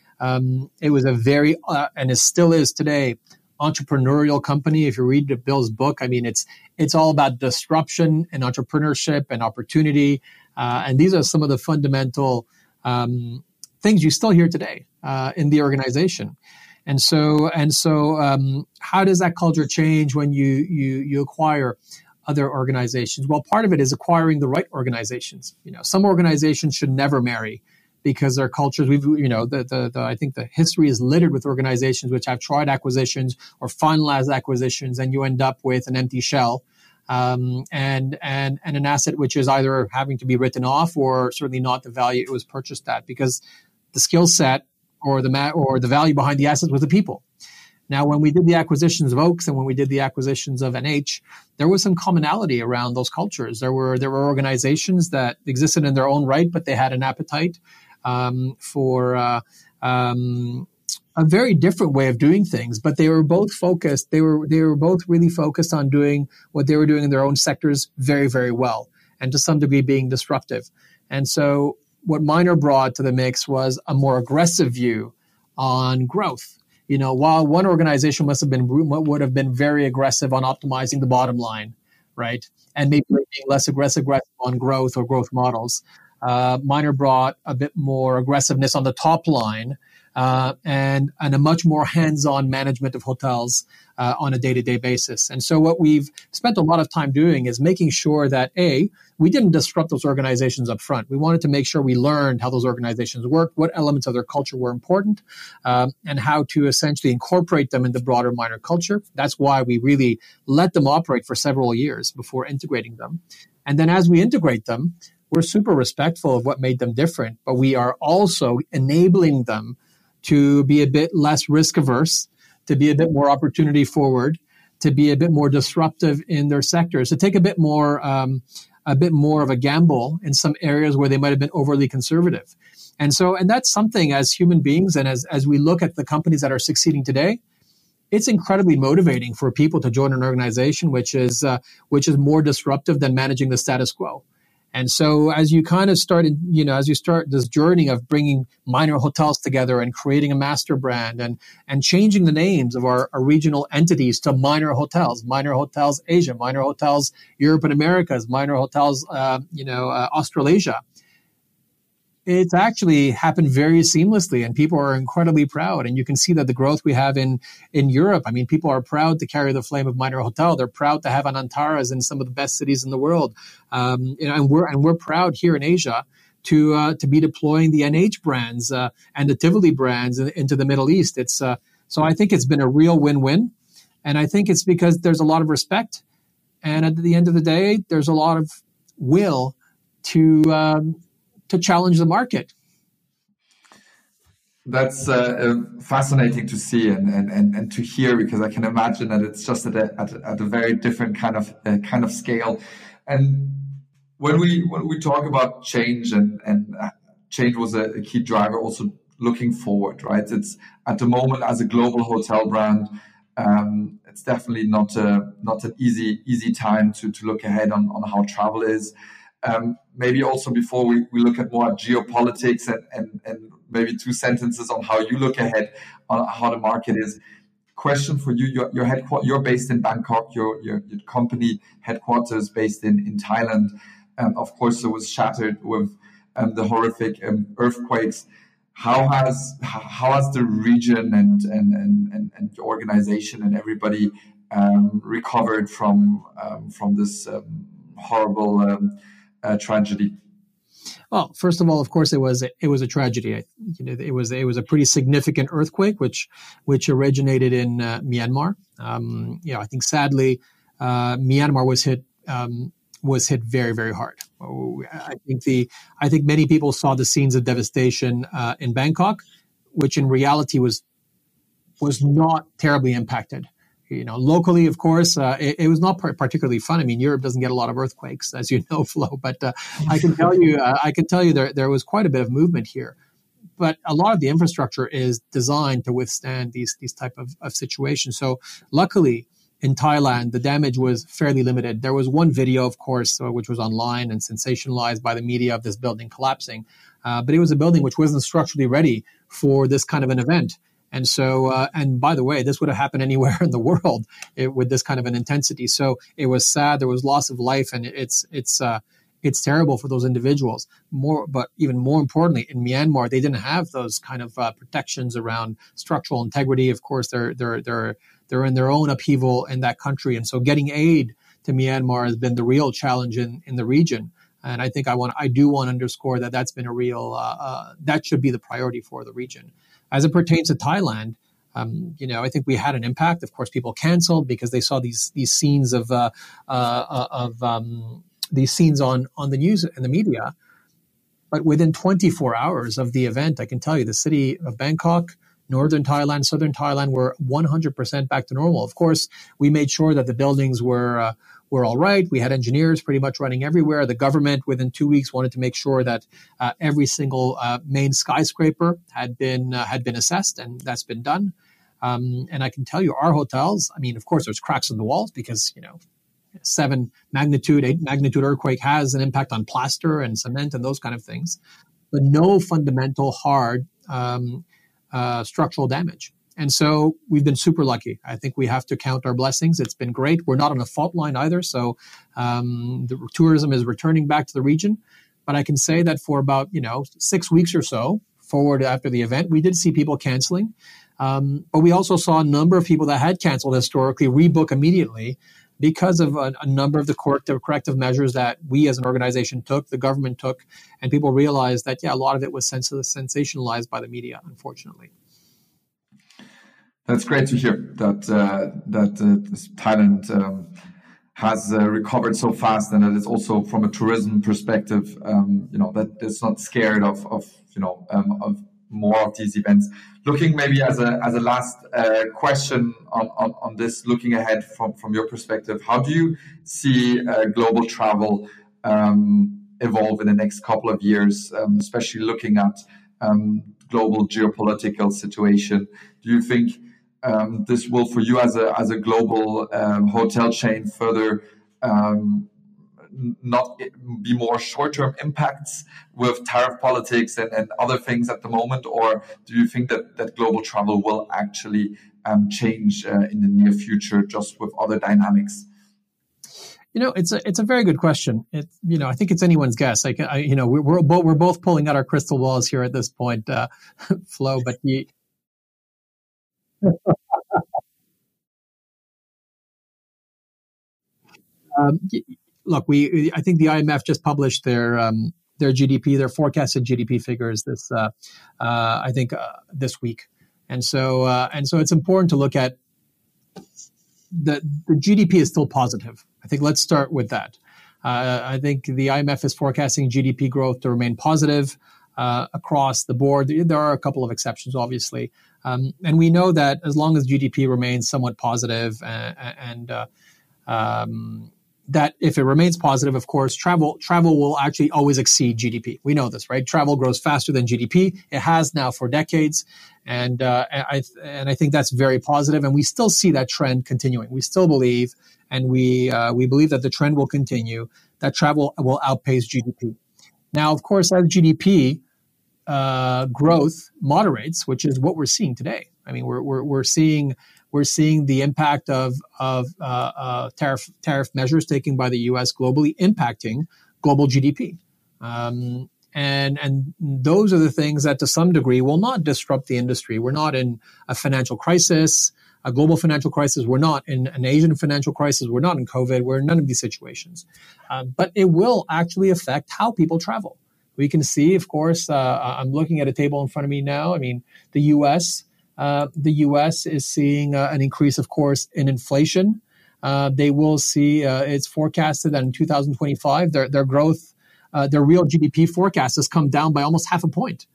Um, it was a very uh, and it still is today entrepreneurial company. If you read Bill's book, I mean, it's it's all about disruption and entrepreneurship and opportunity, uh, and these are some of the fundamental um, things you still hear today uh, in the organization. And so, and so, um, how does that culture change when you you you acquire other organizations? Well, part of it is acquiring the right organizations. You know, some organizations should never marry because their cultures. We've, you know, the, the the I think the history is littered with organizations which have tried acquisitions or finalized acquisitions, and you end up with an empty shell, um, and and and an asset which is either having to be written off or certainly not the value it was purchased at, because the skill set or the ma- or the value behind the assets was the people. Now, when we did the acquisitions of Oaks and when we did the acquisitions of N H, there was some commonality around those cultures. There were there were organizations that existed in their own right, but they had an appetite um, for uh, um, a very different way of doing things. But they were both focused. They were they were both really focused on doing what they were doing in their own sectors very, very well, and to some degree being disruptive. And so what Minor brought to the mix was a more aggressive view on growth. You know, while one organization must have been would have been very aggressive on optimizing the bottom line, right, and maybe being less aggressive, aggressive on growth or growth models, uh, Minor brought a bit more aggressiveness on the top line uh, and and a much more hands-on management of hotels uh, on a day-to-day basis. And so, what we've spent a lot of time doing is making sure that a we didn't disrupt those organizations up front. We wanted to make sure we learned how those organizations worked, what elements of their culture were important, um, and how to essentially incorporate them in the broader Minor culture. That's why we really let them operate for several years before integrating them. And then as we integrate them, we're super respectful of what made them different, but we are also enabling them to be a bit less risk averse, to be a bit more opportunity forward, to be a bit more disruptive in their sectors, to take a bit more um, a bit more of a gamble in some areas where they might have been overly conservative. And so, and that's something as human beings and as, as we look at the companies that are succeeding today, it's incredibly motivating for people to join an organization which is uh, which is more disruptive than managing the status quo. And so as you kind of start, you know, as you start this journey of bringing Minor Hotels together and creating a master brand and and changing the names of our, our regional entities to Minor Hotels, Minor Hotels Asia, Minor Hotels Europe and Americas, Minor Hotels, uh, you know, uh, Australasia, it's actually happened very seamlessly, and people are incredibly proud. And you can see that the growth we have in, in Europe, I mean, people are proud to carry the flame of Minor Hotel. They're proud to have an Antares in some of the best cities in the world. Um, you know, and we're and we're proud here in Asia to uh, to be deploying the N H brands uh, and the Tivoli brands in, into the Middle East. It's uh, so I think it's been a real win-win, and I think it's because there's a lot of respect, and at the end of the day, there's a lot of will to. Um, to challenge the market. That's uh, uh, fascinating to see and, and, and, and to hear, because I can imagine that it's just at a, at a, at a very different kind of uh, kind of scale. And when we when we talk about change, and, and change was a, a key driver also looking forward, right? It's at the moment, as a global hotel brand, um, it's definitely not a, not an easy easy time to, to look ahead on, on how travel is. Um, maybe also before we, we look at more geopolitics and, and, and maybe two sentences on how you look ahead on how the market is. Question for you: Your, your headquarters, you're based in Bangkok. Your your, your company headquarters based in in Thailand. Um, of course, it was shattered with um, the horrific um, earthquakes. How has how has the region and and and and, and your organization and everybody um, recovered from um, from this um, horrible um, uh, tragedy? Well, first of all, of course, it was it was a tragedy. You know, it was it was a pretty significant earthquake, which which originated in uh, Myanmar. Um, you know, I think sadly, uh, Myanmar was hit um, was hit very very hard. I think the I think many people saw the scenes of devastation uh, in Bangkok, which in reality was was not terribly impacted. You know, locally, of course, uh, it, it was not par- particularly fun. I mean, Europe doesn't get a lot of earthquakes, as you know, Flo. But uh, I can tell you, uh, I can tell you, there there was quite a bit of movement here. But a lot of the infrastructure is designed to withstand these these type of, of situations. So, luckily, in Thailand, the damage was fairly limited. There was one video, of course, uh, which was online and sensationalized by the media of this building collapsing. Uh, but it was a building which wasn't structurally ready for this kind of an event. And so, uh, and by the way, this would have happened anywhere in the world it, with this kind of an intensity. So it was sad. There was loss of life, and it's it's uh, it's terrible for those individuals. More, but even more importantly, in Myanmar, they didn't have those kind of uh, protections around structural integrity. Of course, they're they're they're they're in their own upheaval in that country, and so getting aid to Myanmar has been the real challenge in in the region. And I think I want I do want to underscore that that's been a real uh, uh, that should be the priority for the region. As it pertains to Thailand, um, you know, I think we had an impact. Of course, people canceled because they saw these these scenes of uh, uh, of um, these scenes on on the news and the media. But within twenty-four hours of the event, I can tell you, the city of Bangkok, northern Thailand, southern Thailand were one hundred percent back to normal. Of course, we made sure that the buildings were uh, were all right. We had engineers pretty much running everywhere. The government, within two weeks, wanted to make sure that uh, every single uh, main skyscraper had been uh, had been assessed, and that's been done. Um, and I can tell you, our hotels, I mean, of course, there's cracks in the walls because, you know, seven magnitude, eight magnitude earthquake has an impact on plaster and cement and those kind of things, but no fundamental hard um, uh, structural damage. And so we've been super lucky. I think we have to count our blessings. It's been great. We're not on a fault line either. So um, the tourism is returning back to the region. But I can say that for about, you know, six weeks or so forward after the event, we did see people canceling. Um, but we also saw a number of people that had canceled historically rebook immediately because of a, a number of the corrective, corrective measures that we as an organization took, the government took, and people realized that, yeah, a lot of it was sens- sensationalized by the media, unfortunately. That's great to hear that uh, that uh, Thailand um, has uh, recovered so fast, and that it's also from a tourism perspective, um, you know, that it's not scared of of you know um, of more of these events. Looking maybe as a as a last uh, question on, on on this, looking ahead from from your perspective, how do you see uh, global travel um, evolve in the next couple of years, um, especially looking at um, global geopolitical situation? Do you think Um, this will, for you as a as a global um, hotel chain, further um, not be more short-term impacts with tariff politics and, and other things at the moment, or do you think that, that global travel will actually um, change uh, in the near future, just with other dynamics? You know, it's a it's a very good question. It, you know, I think it's anyone's guess. I, I you know, we're we're both, we're both pulling out our crystal balls here at this point, uh, Flo. But you. Um, look, we I think the I M F just published their um, their G D P, their forecasted G D P figures this uh, uh, I think uh, this week, and so uh, and so it's important to look at the the G D P is still positive. I think let's start with that. Uh, I think the I M F is forecasting G D P growth to remain positive. uh, across the board. There are a couple of exceptions, obviously. Um, and we know that as long as G D P remains somewhat positive and, and uh, um, that if it remains positive, of course, travel travel will actually always exceed G D P. We know this, right? Travel grows faster than G D P. It has now for decades. And uh, I and I think that's very positive. And we still see that trend continuing. We still believe, and we uh, we believe that the trend will continue, that travel will outpace G D P. Now, of course, as G D P uh, growth moderates, which is what we're seeing today. I mean, we're we're we're seeing we're seeing the impact of of uh, uh, tariff tariff measures taken by the U S globally impacting global G D P, um, and and those are the things that, to some degree, will not disrupt the industry. We're not in a financial crisis, a global financial crisis. We're not in an Asian financial crisis. We're not in COVID. We're in none of these situations, uh, but it will actually affect how people travel. We can see, of course, uh, I'm looking at a table in front of me now. I mean, the U S. Uh, the U S is seeing uh, an increase, of course, in inflation. Uh, they will see, uh, it's forecasted that in two thousand twenty-five, their, their growth, uh, their real G D P forecast has come down by almost half a point.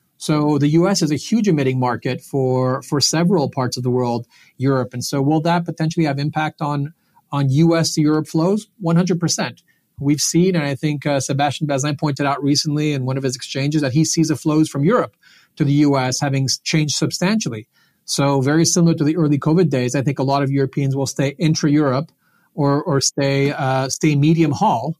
So the U S is a huge emitting market for, for several parts of the world, Europe. And so will that potentially have impact on, on U S to Europe flows? one hundred percent. We've seen, and I think uh, Sébastien Bazin pointed out recently in one of his exchanges, that he sees the flows from Europe to the U S having changed substantially. So very similar to the early COVID days, I think a lot of Europeans will stay intra-Europe or or stay uh, stay medium haul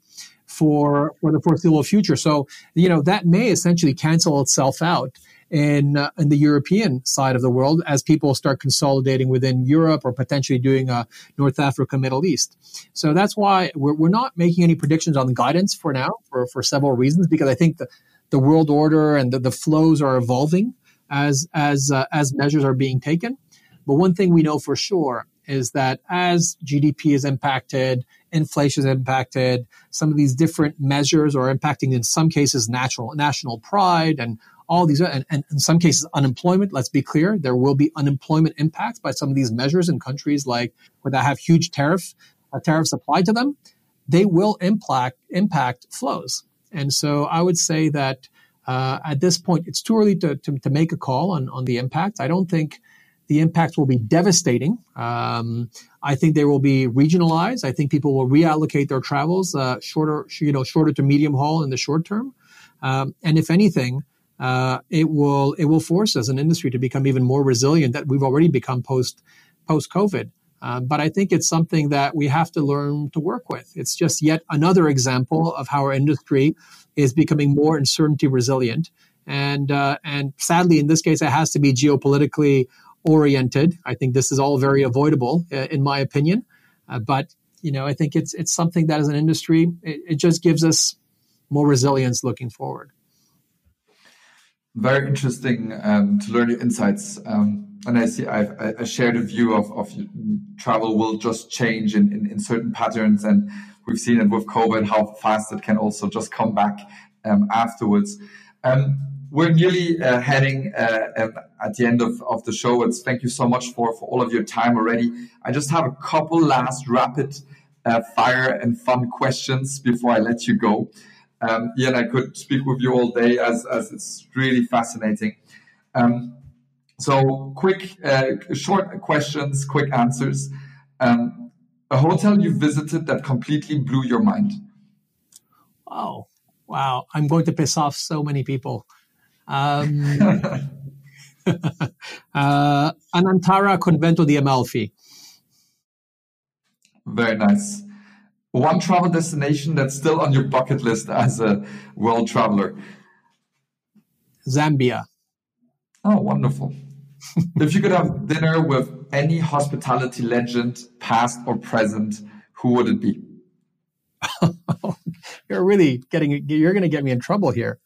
for for the foreseeable future. So, you know, that may essentially cancel itself out in uh, in the European side of the world as people start consolidating within Europe or potentially doing uh, North Africa, Middle East. So that's why we're we're not making any predictions on the guidance for now for, for several reasons, because I think the the world order and the, the flows are evolving as as uh, as measures are being taken. But one thing we know for sure is that as G D P is impacted, inflation is impacted, some of these different measures are impacting, in some cases, natural national pride and all these, and, and in some cases, unemployment. Let's be clear, there will be unemployment impacts by some of these measures in countries like where they have huge tariff uh, tariffs applied to them. They will impact impact flows. And so I would say that uh, at this point, it's too early to, to, to make a call on, on the impact. I don't think the impact will be devastating. Um, I think they will be regionalized. I think people will reallocate their travels uh, shorter, you know, shorter to medium haul in the short term. Um, and if anything, uh, it will it will force us, an industry, to become even more resilient that we've already become post post COVID. Um, but I think it's something that we have to learn to work with. It's just yet another example of how our industry is becoming more uncertainty resilient. And uh, and sadly, in this case, it has to be geopolitically oriented. I think this is all very avoidable, uh, in my opinion. Uh, but, you know, I think it's it's something that as an industry, it, it just gives us more resilience looking forward. Very interesting um, to learn your insights. Um, and I see I've, I shared a view of, of travel will just change in, in, in certain patterns. And we've seen it with COVID, how fast it can also just come back um, afterwards. Um, we're nearly uh, heading uh, at the end of, of the show. It's thank you so much for, for all of your time already. I just have a couple last rapid uh, fire and fun questions before I let you go. Um, Ian, I could speak with you all day as, as it's really fascinating. Um, so quick, uh, short questions, quick answers. Um, a hotel you visited that completely blew your mind? Oh, wow. I'm going to piss off so many people. Um, uh, Anantara Convento di Amalfi. Very nice. One travel destination that's still on your bucket list as a world traveler? Zambia. Oh, wonderful. If you could have dinner with any hospitality legend, past or present, who would it be? You're really getting, you're going to get me in trouble here.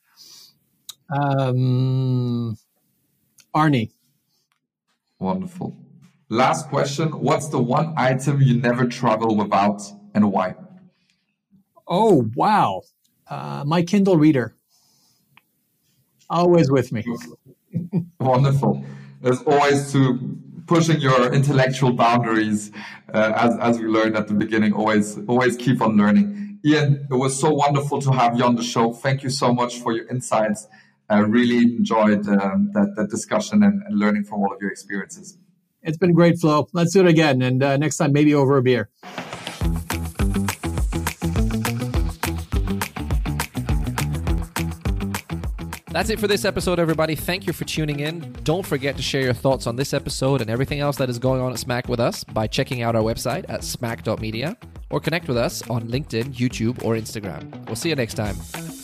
Um, Arnie. Wonderful. Last question. What's the one item you never travel without and why? Oh, wow. Uh, my Kindle reader. Always with me. Wonderful. As always, to pushing your intellectual boundaries, uh, as, as we learned at the beginning, always, always keep on learning. Ian, it was so wonderful to have you on the show. Thank you so much for your insights. I really enjoyed um, that, that discussion and, and learning from all of your experiences. It's been great, Flo. Let's do it again. And uh, next time, maybe over a beer. That's it for this episode, everybody. Thank you for tuning in. Don't forget to share your thoughts on this episode and everything else that is going on at Smack with us by checking out our website at smack dot media or connect with us on LinkedIn, YouTube, or Instagram. We'll see you next time.